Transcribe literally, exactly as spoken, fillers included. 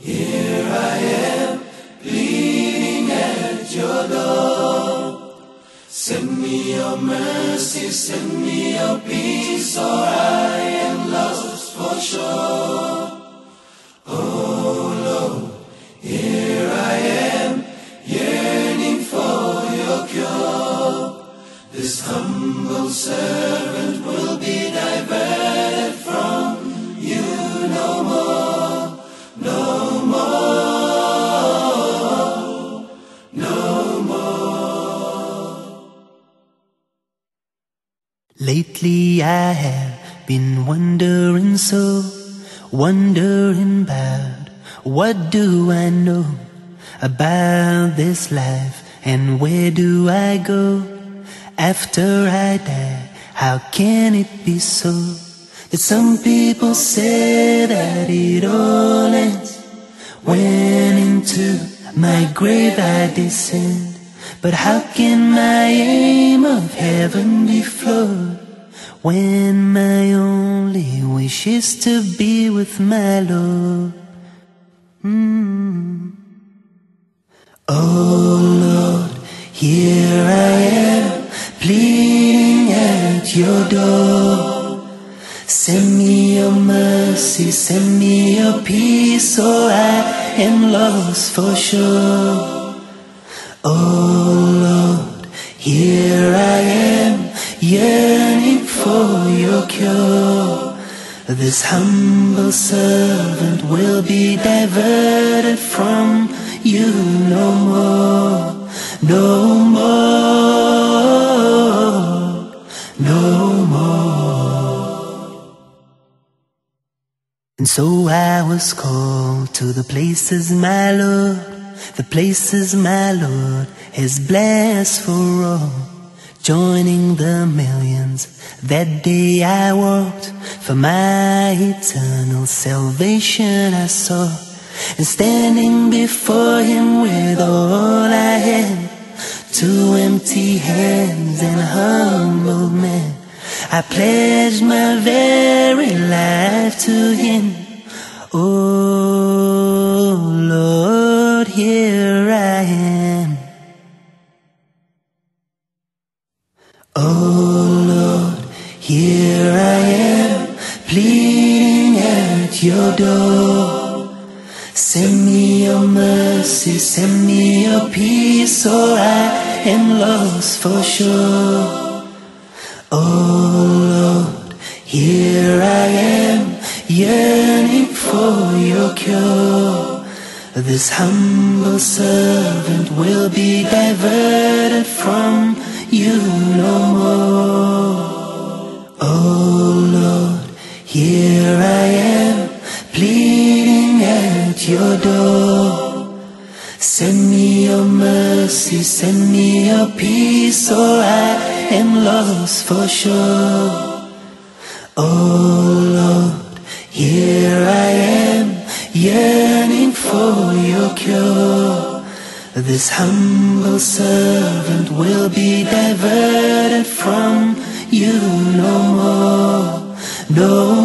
Here I am, pleading at your door. Send me your mercy, send me your peace, or I am lost for sure. Oh Lord, here I am, yearning for your cure. This humble servant will be diverted from you no more, no more, no more. Lately I have been wondering so, wondering about what do I know about this life and where do I go after I die. How can it be so that some people say that it all ends when into my grave I descend? But how can my aim of heaven be flawed when my only wish is to be with my Lord? Mm. Oh Lord, here I am, pleading at your door. Send me your mercy, send me your peace, or I am lost for sure. Oh Lord, here I am, yearning for your cure. This humble servant will be diverted from you no more, no more, no more. And so I was called to the places my Lord, the places my Lord has blessed for all. Joining the millions, that day I walked, for my eternal salvation I saw. And standing before Him with all I had, two empty hands and a humble man, I pledged my very life to Him. Oh Lord, here I am. Oh Lord, here I am, pleading at your door. Send me your mercy, send me your peace, or I am lost for sure. Oh Lord, here I am, yearning for your cure. This humble servant will be diverted from you no more. Oh Lord, here I am, pleading at your door. Send me your mercy, send me your peace, or I am lost for sure. Oh Lord, here I am, yearning for your cure. This humble servant will be diverted from you no more, no